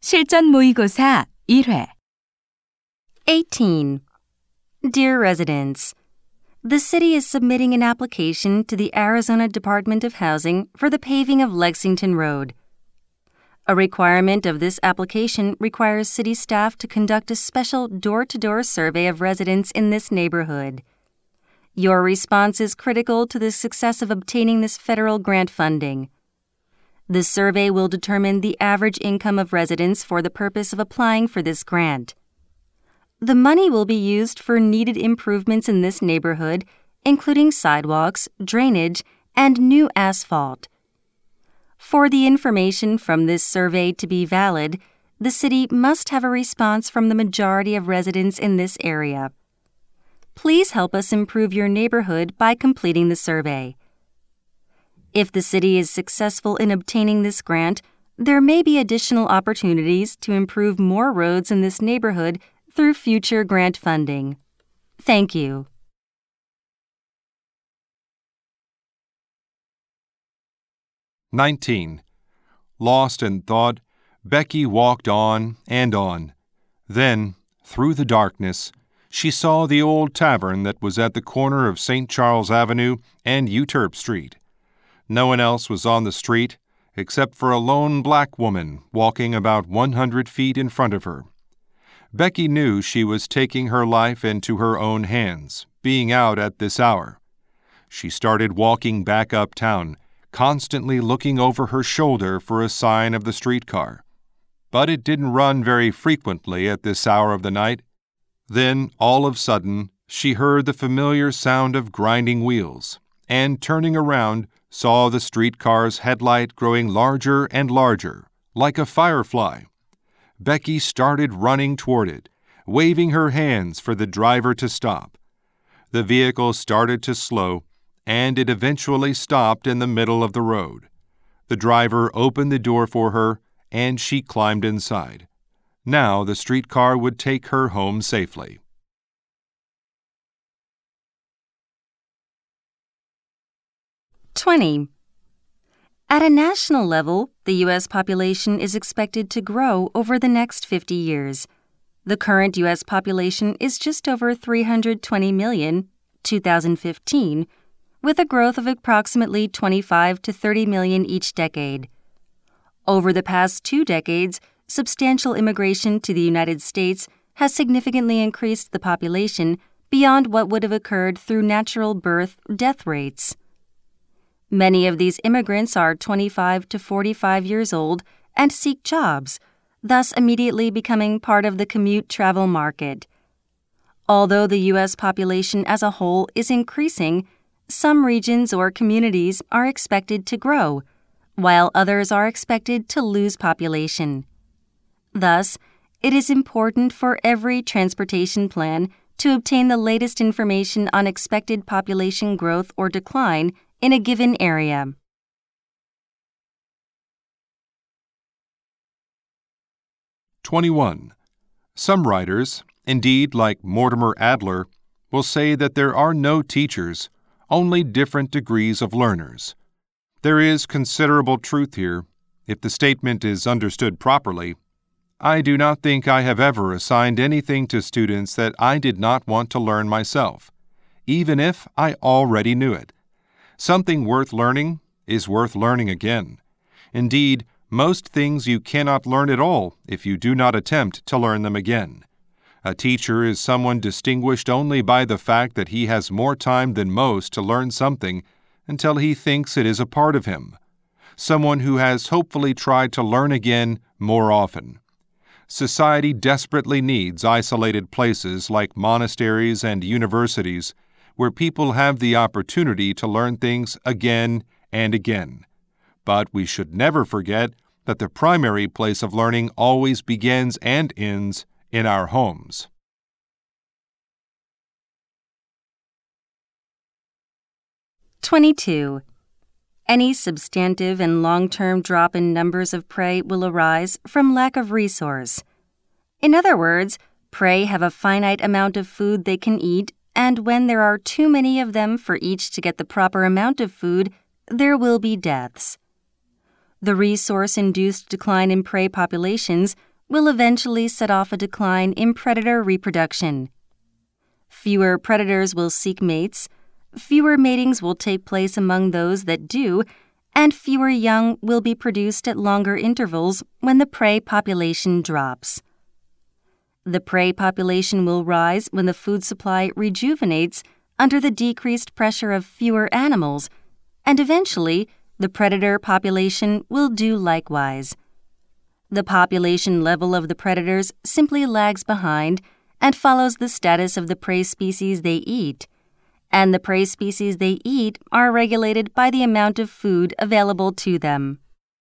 실전 모의고사 1회 18. Dear residents, the city is submitting an application to the Arizona Department of Housing for the paving of Lexington Road. A requirement of this application requires city staff to conduct a special door-to-door survey of residents in this neighborhood. Your response is critical to the success of obtaining this federal grant funding. The survey will determine the average income of residents for the purpose of applying for this grant. The money will be used for needed improvements in this neighborhood, including sidewalks, drainage, and new asphalt. For the information from this survey to be valid, the city must have a response from the majority of residents in this area. Please help us improve your neighborhood by completing the survey. If the city is successful in obtaining this grant, there may be additional opportunities to improve more roads in this neighborhood through future grant funding. Thank you. "19. Lost in thought, Becky walked on and on. Then, through the darkness, she saw the old tavern that was at the corner of St. Charles Avenue and Euterpe Street. No one else was on the street except for a lone black woman walking about 100 feet in front of her. Becky knew she was taking her life into her own hands, being out at this hour. She started walking back uptown, constantly looking over her shoulder for a sign of the streetcar. But it didn't run very frequently at this hour of the night. Then, all of a sudden, she heard the familiar sound of grinding wheels, and turning around, saw the streetcar's headlight growing larger and larger, like a firefly. Becky started running toward it, waving her hands for the driver to stop. The vehicle started to slow, and it eventually stopped in the middle of the road. The driver opened the door for her, and she climbed inside. Now the streetcar would take her home safely. 20. At a national level, the U.S. population is expected to grow over the next 50 years. The current U.S. population is just over 320 million, 2015, with a growth of approximately 25 to 30 million each decade. Over the past 2 decades, substantial immigration to the United States has significantly increased the population beyond what would have occurred through natural birth-death rates. Many of these immigrants are 25 to 45 years old and seek jobs, thus immediately becoming part of the commute travel market. Although the U.S. population as a whole is increasing, some regions or communities are expected to grow, while others are expected to lose population. Thus, it is important for every transportation plan to obtain the latest information on expected population growth or decline in a given area. 21. Some writers, indeed like Mortimer Adler, will say that there are no teachers, only different degrees of learners. There is considerable truth here, if the statement is understood properly. I do not think I have ever assigned anything to students that I did not want to learn myself, even if I already knew it. Something worth learning is worth learning again. Indeed, most things you cannot learn at all if you do not attempt to learn them again. A teacher is someone distinguished only by the fact that he has more time than most to learn something until he thinks it is a part of him. Someone who has hopefully tried to learn again more often. Society desperately needs isolated places like monasteries and universities where people have the opportunity to learn things again and again. But we should never forget that the primary place of learning always begins and ends in our homes. 22. Any substantive and long-term drop in numbers of prey will arise from lack of resource. In other words, prey have a finite amount of food they can eat, and when there are too many of them for each to get the proper amount of food, there will be deaths. The resource-induced decline in prey populations will eventually set off a decline in predator reproduction. Fewer predators will seek mates, fewer matings will take place among those that do, and fewer young will be produced at longer intervals when the prey population drops. The prey population will rise when the food supply rejuvenates under the decreased pressure of fewer animals, and eventually the predator population will do likewise. The population level of the predators simply lags behind and follows the status of the prey species they eat, and the prey species they eat are regulated by the amount of food available to them.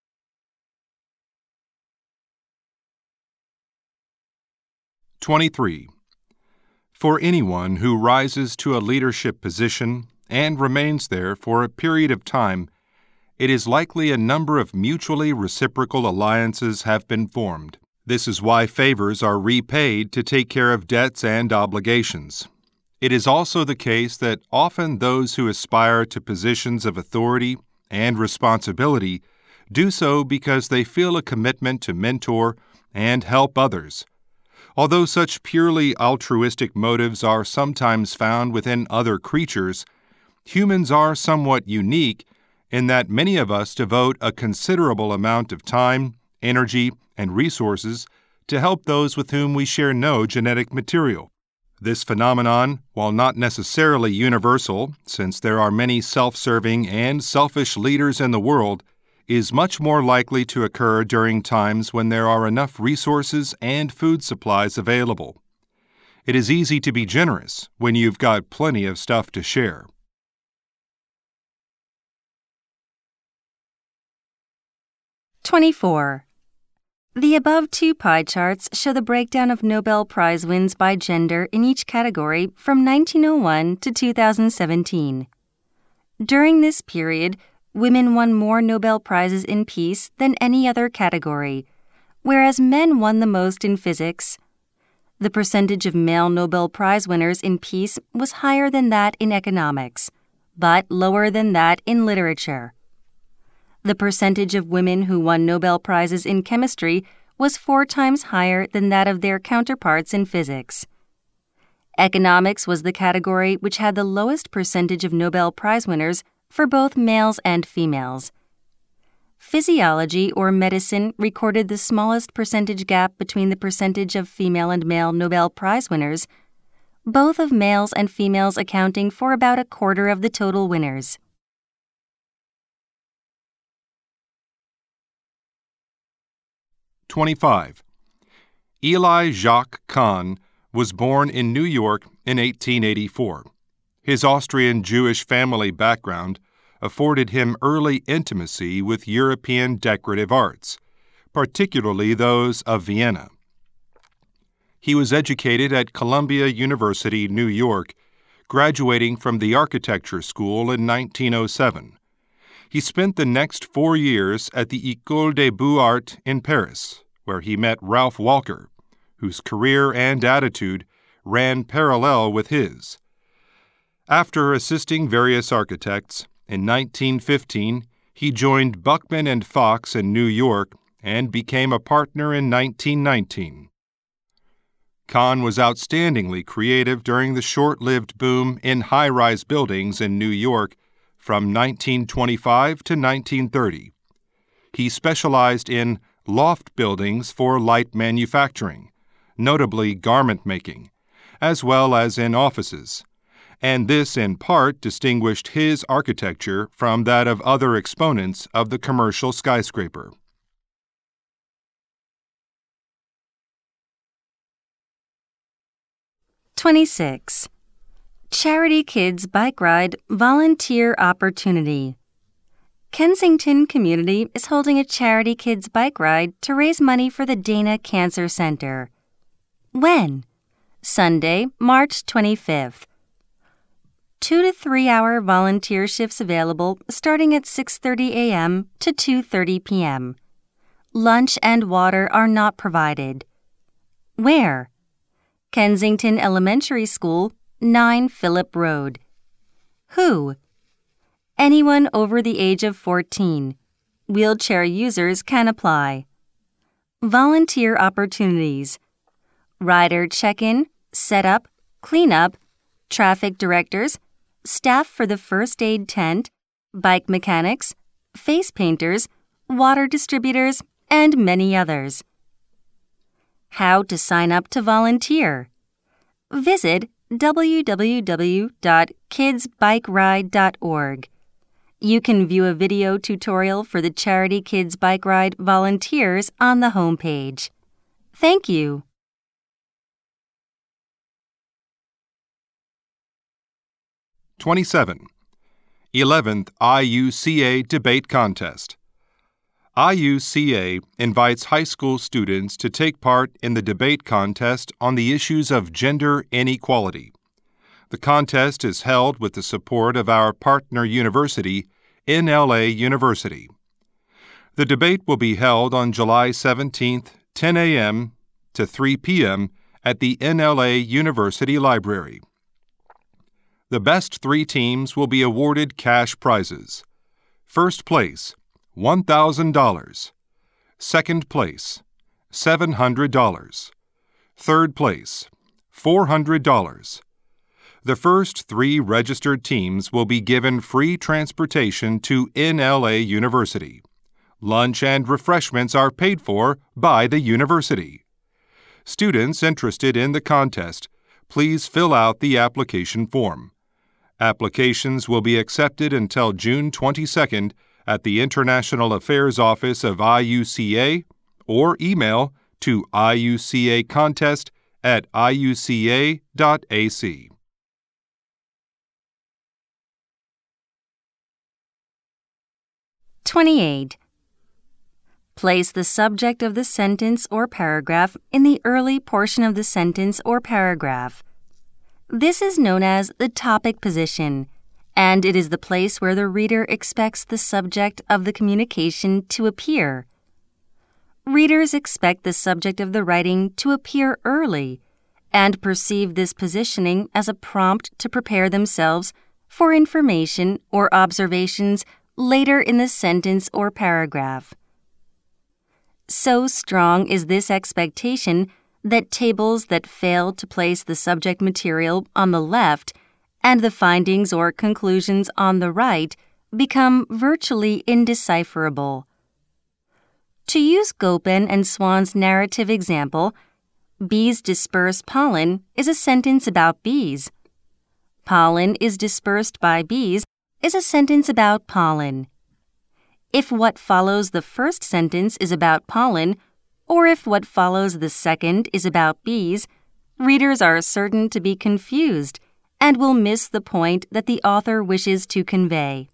(23) For anyone who rises to a leadership position and remains there for a period of time, it is likely a number of mutually reciprocal alliances have been formed. This is why favors are repaid to take care of debts and obligations. It is also the case that often those who aspire to positions of authority and responsibility do so because they feel a commitment to mentor and help others. Although such purely altruistic motives are sometimes found within other creatures, humans are somewhat unique in that many of us devote a considerable amount of time, energy, and resources to help those with whom we share no genetic material. This phenomenon, while not necessarily universal, since there are many self-serving and selfish leaders in the world, is much more likely to occur during times when there are enough resources and food supplies available. It is easy to be generous when you've got plenty of stuff to share. (24) The above two pie charts show the breakdown of Nobel Prize wins by gender in each category from 1901 to 2017. During this period, women won more Nobel Prizes in peace than any other category, whereas men won the most in physics. The percentage of male Nobel Prize winners in peace was higher than that in economics, but lower than that in literature. The percentage of women who won Nobel Prizes in chemistry was 4 times higher than that of their counterparts in physics. Economics was the category which had the lowest percentage of Nobel Prize winners for both males and females. Physiology or medicine recorded the smallest percentage gap between the percentage of female and male Nobel Prize winners, both of males and females accounting for about a quarter of the total winners. (25) Eli Jacques Kahn was born in New York in 1884. His Austrian Jewish family background afforded him early intimacy with European decorative arts, particularly those of Vienna. He was educated at Columbia University, New York, graduating from the architecture school in 1907. He spent the next 4 years at the École des Beaux-Arts in Paris, where he met Ralph Walker, whose career and attitude ran parallel with his. After assisting various architects, in 1915 he joined Buckman and Fox in New York and became a partner in 1919. Kahn was outstandingly creative during the short-lived boom in high-rise buildings in New York from 1925 to 1930. He specialized in loft buildings for light manufacturing, notably garment making, as well as in offices, and this in part distinguished his architecture from that of other exponents of the commercial skyscraper. (26) Charity Kids Bike Ride Volunteer Opportunity. Kensington Community is holding a Charity Kids Bike Ride to raise money for the Dana Cancer Center. When? Sunday, March 25th. 2 to 3 hour volunteer shifts available starting at 6:30 a.m. to 2:30 p.m. Lunch and water are not provided. Where? Kensington Elementary School, 9 Phillip Road. Who? Anyone over the age of 14. Wheelchair users can apply. volunteer opportunities, rider check-in, setup, cleanup, traffic directors, staff for the first aid tent, bike mechanics, face painters, water distributors, and many others. How to sign up to volunteer. Visit www.kidsbikeride.org. You can view a video tutorial for the Charity Kids Bike Ride volunteers on the homepage. Thank you. 27. 11th IUCA Debate Contest. IUCA invites high school students to take part in the debate contest on the issues of gender inequality. The contest is held with the support of our partner university, NLA University. The debate will be held on July 17th, 10 a.m. to 3 p.m. at the NLA University Library. The best 3 teams will be awarded cash prizes. First place, $1,000. Second place, $700. Third place, $400. The first 3 registered teams will be given free transportation to NLA University. Lunch and refreshments are paid for by the university. Students interested in the contest, please fill out the application form. Applications will be accepted until June 22nd at the International Affairs Office of IUCA or email to iucacontest@iuca.ac. 28. Place the subject of the sentence or paragraph in the early portion of the sentence or paragraph. This is known as the topic position, and it is the place where the reader expects the subject of the communication to appear. Readers expect the subject of the writing to appear early and perceive this positioning as a prompt to prepare themselves for information or observations later in the sentence or paragraph. So strong is this expectation that tables that fail to place the subject material on the left and the findings or conclusions on the right become virtually indecipherable. To use Gopin and Swan's narrative example, bees disperse pollen is a sentence about bees. Pollen is dispersed by bees is a sentence about pollen. If what follows the first sentence is about pollen, or if what follows the second is about bees, readers are certain to be confused and will miss the point that the author wishes to convey.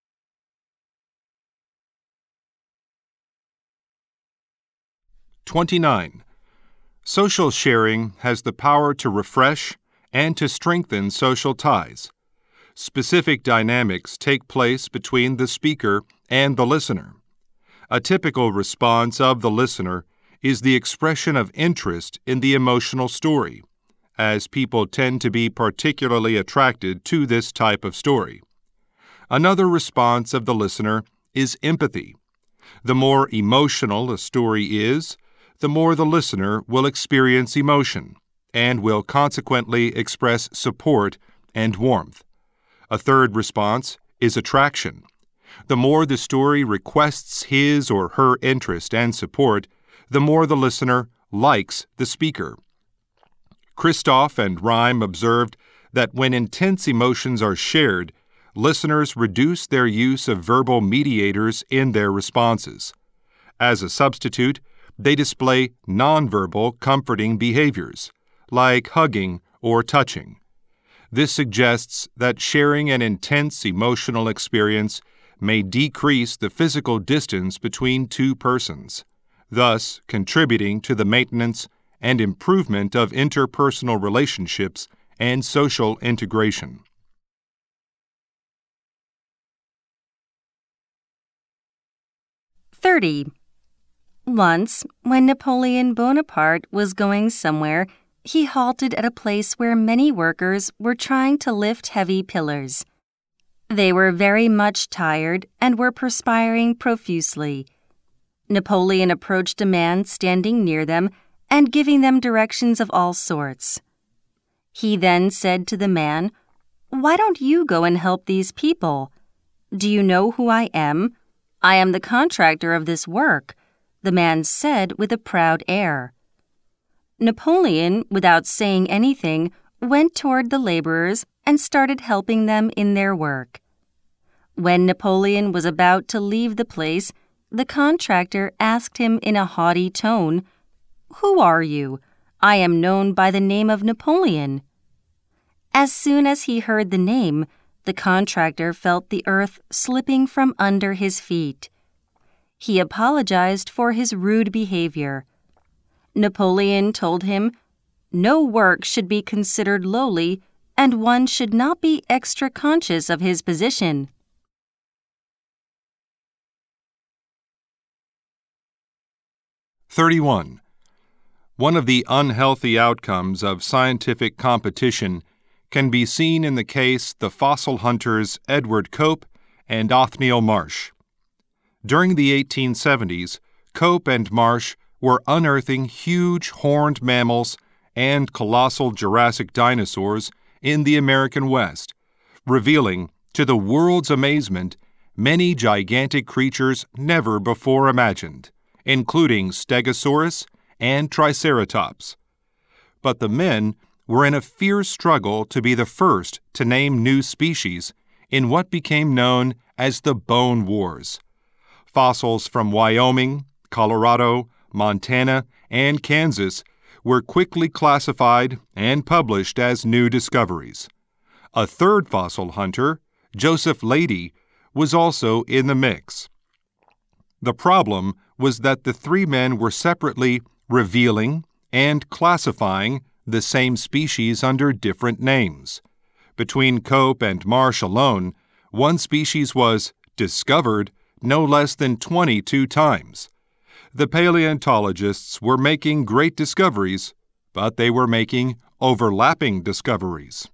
29. Social sharing has the power to refresh and to strengthen social ties. Specific dynamics take place between the speaker and the listener. A typical response of the listener is the expression of interest in the emotional story, as people tend to be particularly attracted to this type of story. Another response of the listener is empathy. The more emotional a story is, the more the listener will experience emotion and will consequently express support and warmth. A third response is attraction. The more the story requests his or her interest and support, the more the listener likes the speaker. Christoph and Rhyme observed that when intense emotions are shared, listeners reduce their use of verbal mediators in their responses. As a substitute, they display nonverbal comforting behaviors, like hugging or touching. This suggests that sharing an intense emotional experience may decrease the physical distance between two persons, thus contributing to the maintenance and improvement of interpersonal relationships and social integration. 30. Once, when Napoleon Bonaparte was going somewhere, he halted at a place where many workers were trying to lift heavy pillars. They were very much tired and were perspiring profusely. Napoleon approached a man standing near them and giving them directions of all sorts. He then said to the man, "Why don't you go and help these people? Do you know who I am? I am the contractor of this work," the man said with a proud air. Napoleon, without saying anything, went toward the laborers and started helping them in their work. When Napoleon was about to leave the place, the contractor asked him in a haughty tone, "Who are you? I am known by the name of Napoleon." As soon as he heard the name, the contractor felt the earth slipping from under his feet. He apologized for his rude behavior. Napoleon told him, "No work should be considered lowly, and one should not be extra conscious of his position." (31) One of the unhealthy outcomes of scientific competition can be seen in the case the fossil hunters Edward Cope and Othniel Marsh. During the 1870s, Cope and Marsh were unearthing huge horned mammals and colossal Jurassic dinosaurs in the American West, revealing, to the world's amazement, many gigantic creatures never before imagined, including Stegosaurus and Triceratops. But the men were in a fierce struggle to be the first to name new species in what became known as the Bone Wars. Fossils from Wyoming, Colorado, Montana, and Kansas were quickly classified and published as new discoveries. A third fossil hunter, Joseph Leidy, was also in the mix. The problem was that the three men were separately revealing and classifying the same species under different names. Between Cope and Marsh alone, one species was discovered no less than 22 times. The paleontologists were making great discoveries, but they were making overlapping discoveries.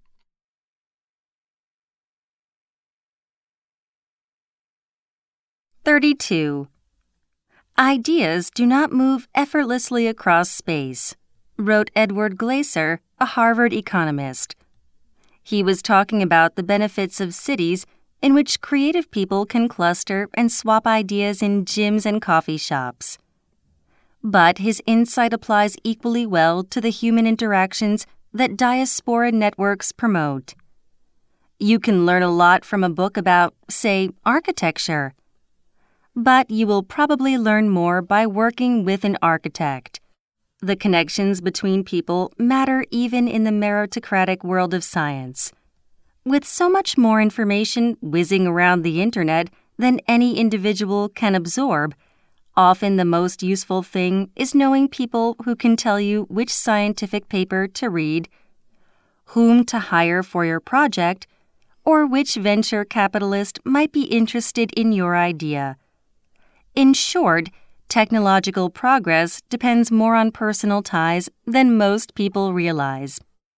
(32) Ideas do not move effortlessly across space, wrote Edward Glaeser, a Harvard economist. He was talking about the benefits of cities in which creative people can cluster and swap ideas in gyms and coffee shops. But his insight applies equally well to the human interactions that diaspora networks promote. You can learn a lot from a book about, say, architecture. But you will probably learn more by working with an architect. The connections between people matter even in the meritocratic world of science. With so much more information whizzing around the internet than any individual can absorb, often the most useful thing is knowing people who can tell you which scientific paper to read, whom to hire for your project, or which venture capitalist might be interested in your idea. In short, technological progress depends more on personal ties than most people realize.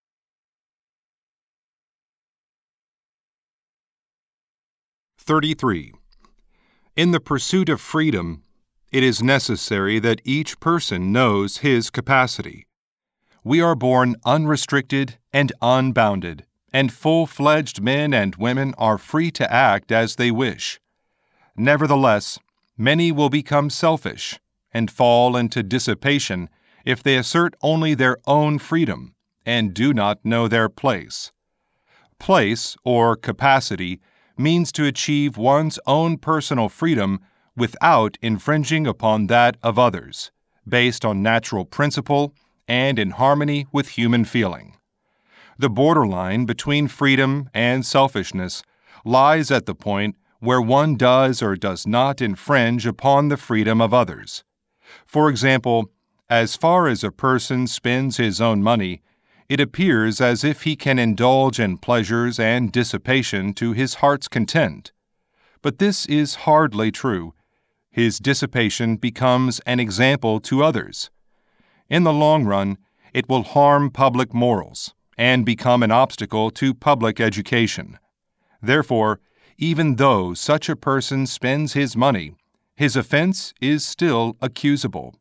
(33) In the pursuit of freedom, it is necessary that each person knows his capacity. We are born unrestricted and unbounded, and full-fledged men and women are free to act as they wish. Nevertheless, many will become selfish and fall into dissipation if they assert only their own freedom and do not know their place. Place, or capacity, means to achieve one's own personal freedom without infringing upon that of others, based on natural principle and in harmony with human feeling. The borderline between freedom and selfishness lies at the point where one does or does not infringe upon the freedom of others. For example, as far as a person spends his own money, it appears as if he can indulge in pleasures and dissipation to his heart's content. But this is hardly true. His dissipation becomes an example to others. In the long run, it will harm public morals and become an obstacle to public education. Therefore, even though such a person spends his money, His offense is still accusable.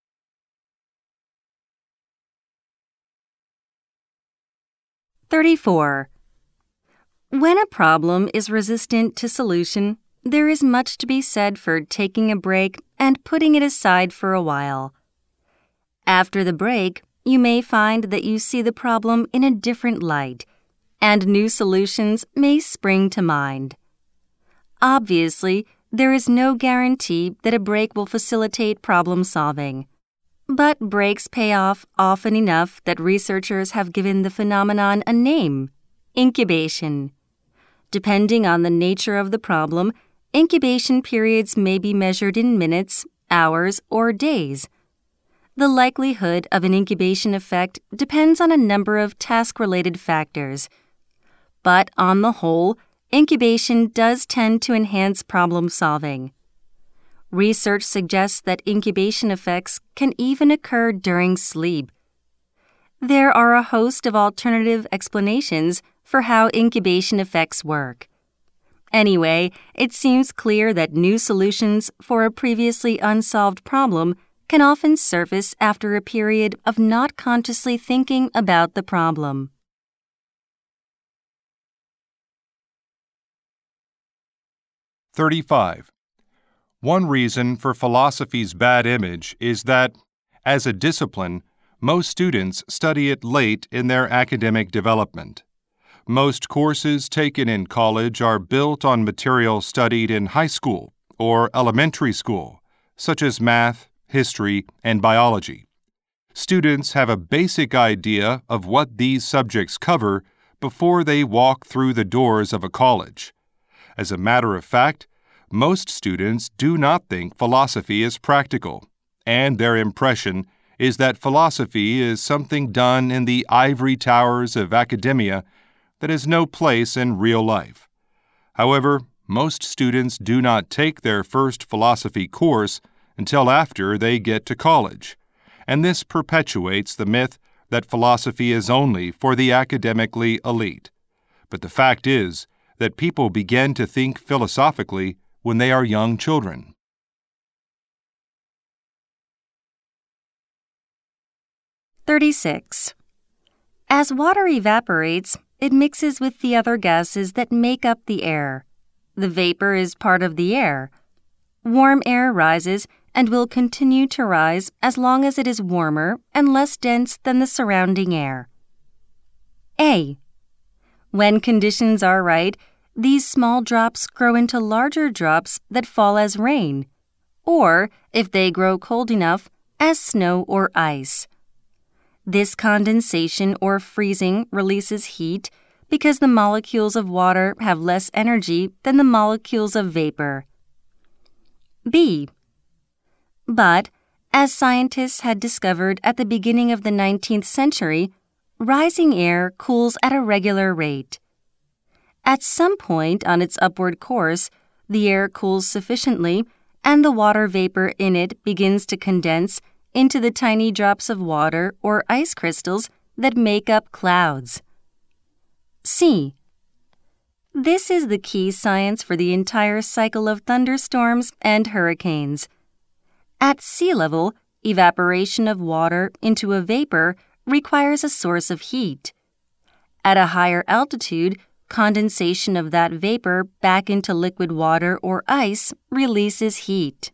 (34) When a problem is resistant to solution, there is much to be said for taking a break and putting it aside for a while. After the break, you may find that you see the problem in a different light, and new solutions may spring to mind. Obviously, there is no guarantee that a break will facilitate problem solving. But breaks pay off often enough that researchers have given the phenomenon a name: incubation. Depending on the nature of the problem, incubation periods may be measured in minutes, hours, or days. The likelihood of an incubation effect depends on a number of task-related factors. But on the whole, incubation does tend to enhance problem solving. Research suggests that incubation effects can even occur during sleep. There are a host of alternative explanations for how incubation effects work. Anyway, it seems clear that new solutions for a previously unsolved problem can often surface after a period of not consciously thinking about the problem. (35) One reason for philosophy's bad image is that, as a discipline, most students study it late in their academic development. Most courses taken in college are built on material studied in high school or elementary school, such as math, history, and biology. Students have a basic idea of what these subjects cover before they walk through the doors of a college. As a matter of fact, most students do not think philosophy is practical, and their impression is that philosophy is something done in the ivory towers of academia that has no place in real life. However, most students do not take their first philosophy course until after they get to college, and this perpetuates the myth that philosophy is only for the academically elite. But the fact is that people begin to think philosophically when they are young children. (36) As water evaporates, it mixes with the other gases that make up the air. The vapor is part of the air. Warm air rises and will continue to rise as long as it is warmer and less dense than the surrounding air. (a) When conditions are right, these small drops grow into larger drops that fall as rain, or, if they grow cold enough, as snow or ice. This condensation or freezing releases heat because the molecules of water have less energy than the molecules of vapor. (b) But, as scientists had discovered at the beginning of the 19th century, rising air cools at a regular rate. At some point on its upward course, the air cools sufficiently and the water vapor in it begins to condense into the tiny drops of water or ice crystals that make up clouds. (c) This is the key science for the entire cycle of thunderstorms and hurricanes. At sea level, evaporation of water into a vapor requires a source of heat. At a higher altitude, condensation of that vapor back into liquid water or ice releases heat.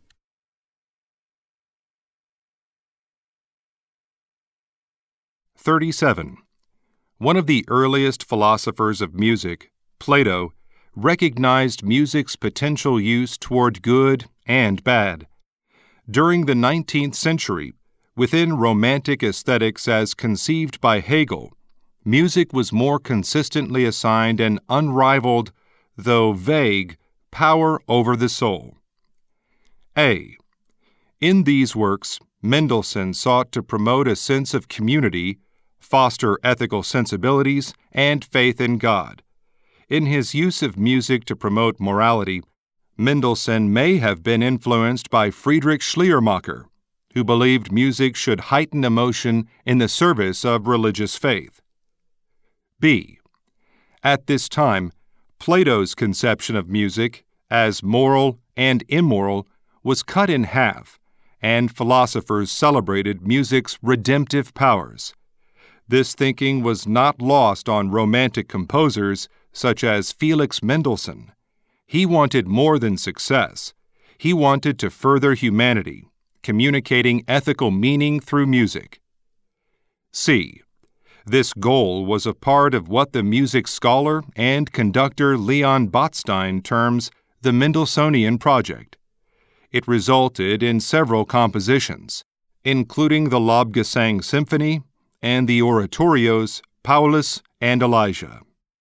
(37) One of the earliest philosophers of music, Plato, recognized music's potential use toward good and bad. During the 19th century, within Romantic aesthetics as conceived by Hegel, music was more consistently assigned an unrivaled, though vague, power over the soul. (a) In these works, Mendelssohn sought to promote a sense of community, foster ethical sensibilities, and faith in God. In his use of music to promote morality, Mendelssohn may have been influenced by Friedrich Schleiermacher, who believed music should heighten emotion in the service of religious faith. (b) At this time, Plato's conception of music, as moral and immoral, was cut in half, and philosophers celebrated music's redemptive powers. This thinking was not lost on Romantic composers such as Felix Mendelssohn. He wanted more than success. He wanted to further humanity, communicating ethical meaning through music. C. This goal was a part of what the music scholar and conductor Leon Botstein terms the Mendelssohnian Project. It resulted in several compositions, including the Lobgesang Symphony and the oratorios Paulus and Elijah.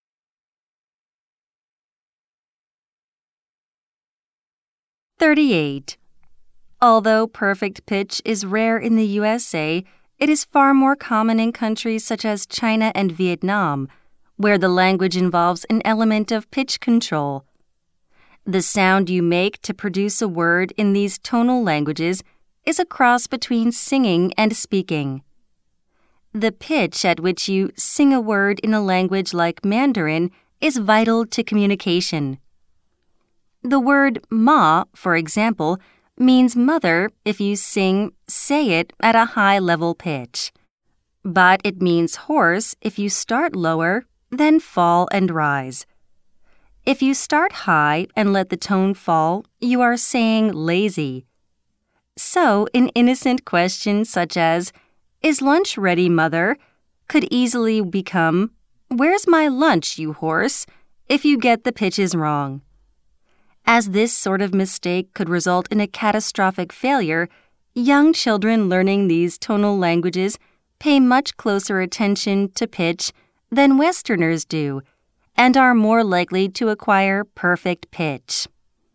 .38. Although perfect pitch is rare in the USA, it is far more common in countries such as China and Vietnam, where the language involves an element of pitch control. The sound you make to produce a word in these tonal languages is a cross between singing and speaking. The pitch at which you sing a word in a language like Mandarin is vital to communication. The word ma, for example, means mother if you say it at a high-level pitch. But it means horse if you start lower, then fall and rise. If you start high and let the tone fall, you are saying lazy. So, an innocent question such as, "Is lunch ready, mother?" could easily become, "Where's my lunch, you horse?" if you get the pitches wrong. As this sort of mistake could result in a catastrophic failure, young children learning these tonal languages pay much closer attention to pitch than Westerners do, and are more likely to acquire perfect pitch.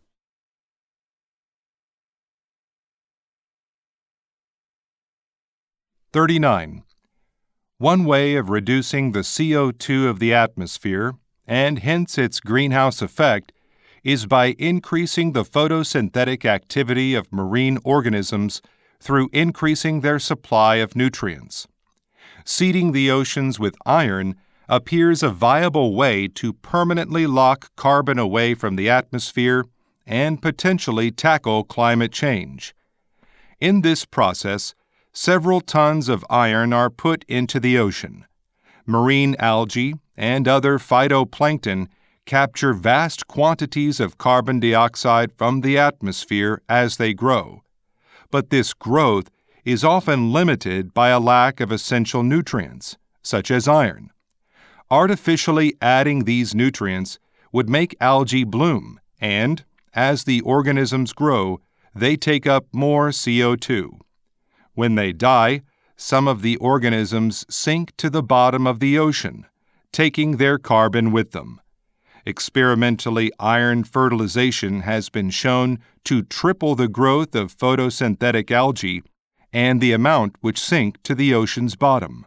.39. One way of reducing the CO2 of the atmosphere, and hence its greenhouse effect, is by increasing the photosynthetic activity of marine organisms through increasing their supply of nutrients. Seeding the oceans with iron appears a viable way to permanently lock carbon away from the atmosphere and potentially tackle climate change. In this process, several tons of iron are put into the ocean. Marine algae and other phytoplankton capture vast quantities of carbon dioxide from the atmosphere as they grow. But this growth is often limited by a lack of essential nutrients, such as iron. Artificially adding these nutrients would make algae bloom, and, as the organisms grow, they take up more CO2. When they die, some of the organisms sink to the bottom of the ocean, taking their carbon with them. Experimentally, iron fertilization has been shown to triple the growth of photosynthetic algae and the amount which sink to the ocean's bottom.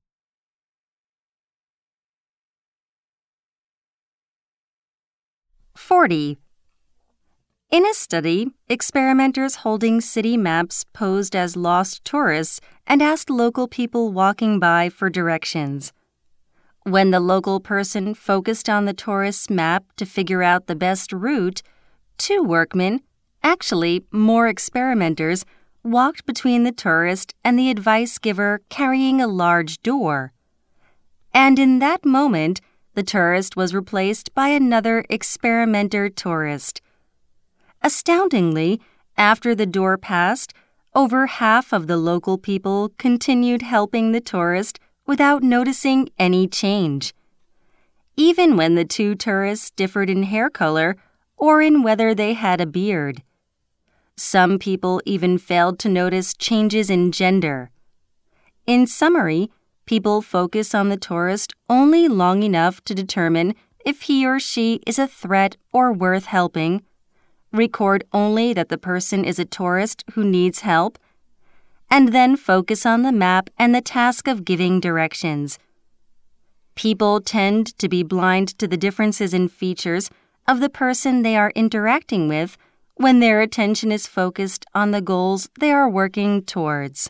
.40. In a study, experimenters holding city maps posed as lost tourists and asked local people walking by for directions. When the local person focused on the tourist's map to figure out the best route, two workmen, actually more experimenters, walked between the tourist and the advice giver carrying a large door. And in that moment, the tourist was replaced by another experimenter tourist. Astoundingly, after the door passed, over half of the local people continued helping the tourist without noticing any change. Even when the two tourists differed in hair color or in whether they had a beard. Some people even failed to notice changes in gender. In summary, people focus on the tourist only long enough to determine if he or she is a threat or worth helping, record only that the person is a tourist who needs help, and then focus on the map and the task of giving directions. People tend to be blind to the differences in features of the person they are interacting with when their attention is focused on the goals they are working towards.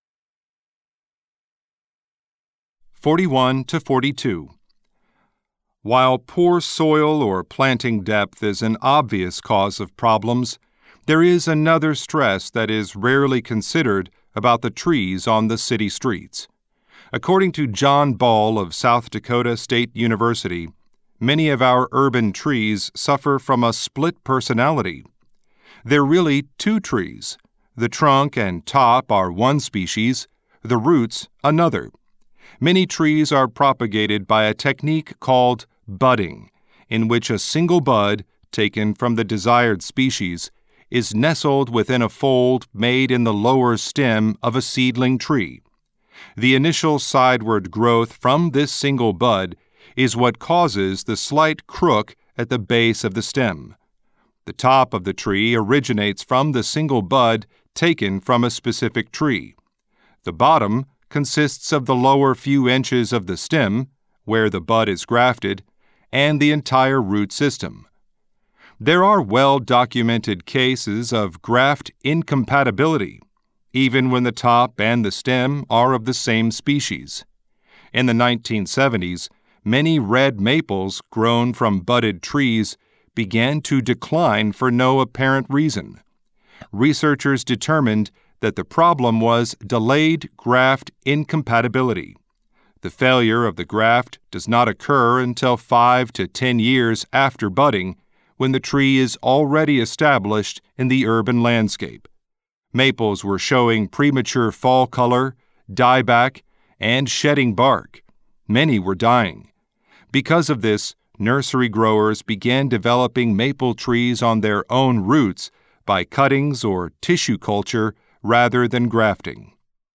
.41 to 42. While poor soil or planting depth is an obvious cause of problems, there is another stress that is rarely considered about the trees on the city streets. According to John Ball of South Dakota State University, many of our urban trees suffer from a split personality. They're really two trees. The trunk and top are one species, the roots another. Many trees are propagated by a technique called budding, in which a single bud, taken from the desired species, is nestled within a fold made in the lower stem of a seedling tree. The initial sideward growth from this single bud is what causes the slight crook at the base of the stem. The top of the tree originates from the single bud taken from a specific tree. The bottom consists of the lower few inches of the stem, where the bud is grafted, and the entire root system. There are well-documented cases of graft incompatibility, even when the top and the stem are of the same species. In the 1970s, many red maples grown from budded trees began to decline for no apparent reason. Researchers determined that the problem was delayed graft incompatibility. The failure of the graft does not occur until 5 to 10 years after budding, when the tree is already established in the urban landscape. Maples were showing premature fall color, dieback, and shedding bark. Many were dying. Because of this, nursery growers began developing maple trees on their own roots by cuttings or tissue culture rather than grafting.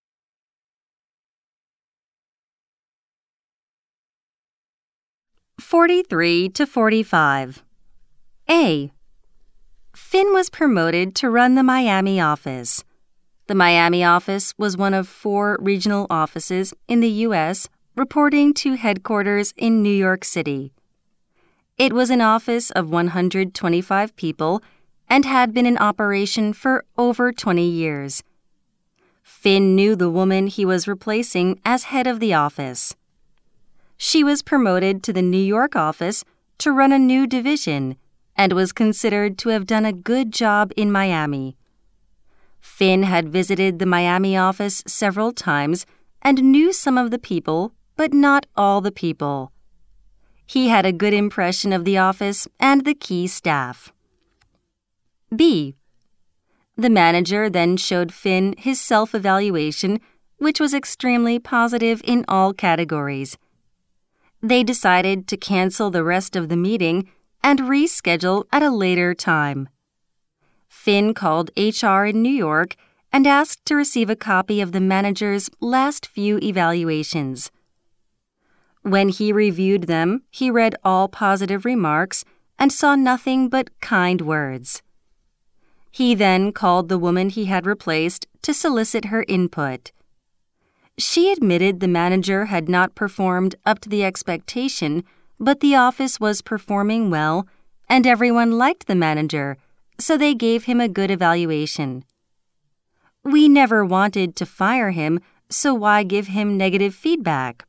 (43 to 45). A. Finn was promoted to run the Miami office. The Miami office was one of 4 regional offices in the U.S. reporting to headquarters in New York City. It was an office of 125 people and had been in operation for over 20 years. Finn knew the woman he was replacing as head of the office. She was promoted to the New York office to run a new division and was considered to have done a good job in Miami. Finn had visited the Miami office several times and knew some of the people, but not all the people. He had a good impression of the office and the key staff. B. The manager then showed Finn his self-evaluation, which was extremely positive in all categories. They decided to cancel the rest of the meeting and reschedule at a later time. Finn called HR in New York and asked to receive a copy of the manager's last few evaluations. When he reviewed them, he read all positive remarks and saw nothing but kind words. He then called the woman he had replaced to solicit her input. She admitted the manager had not performed up to the expectation, but the office was performing well, and everyone liked the manager, so they gave him a good evaluation. We never wanted to fire him, so why give him negative feedback?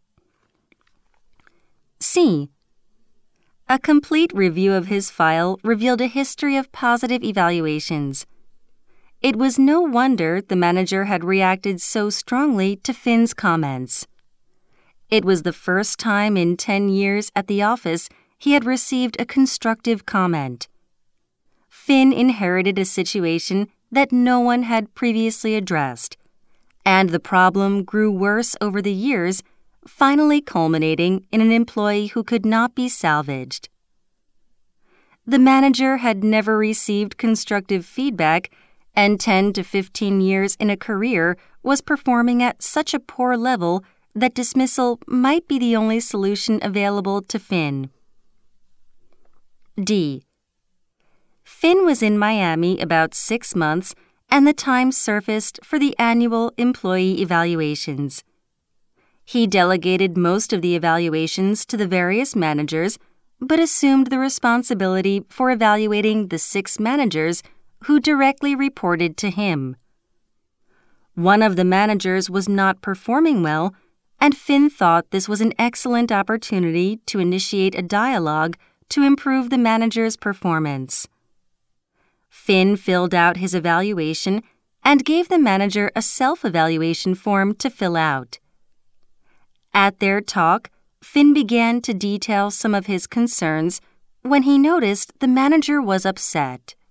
C. A complete review of his file revealed a history of positive evaluations. It was no wonder the manager had reacted so strongly to Finn's comments. It was the first time in 10 years at the office he had received a constructive comment. Finn inherited a situation that no one had previously addressed, and the problem grew worse over the years, finally culminating in an employee who could not be salvaged. The manager had never received constructive feedback, and 10 to 15 years in a career was performing at such a poor level that dismissal might be the only solution available to Finn. D. Finn was in Miami about 6 months, and the time surfaced for the annual employee evaluations. He delegated most of the evaluations to the various managers, but assumed the responsibility for evaluating the 6 managers who directly reported to him. One of the managers was not performing well, and Finn thought this was an excellent opportunity to initiate a dialogue to improve the manager's performance. Finn filled out his evaluation and gave the manager a self-evaluation form to fill out. At their talk, Finn began to detail some of his concerns when he noticed the manager was upset.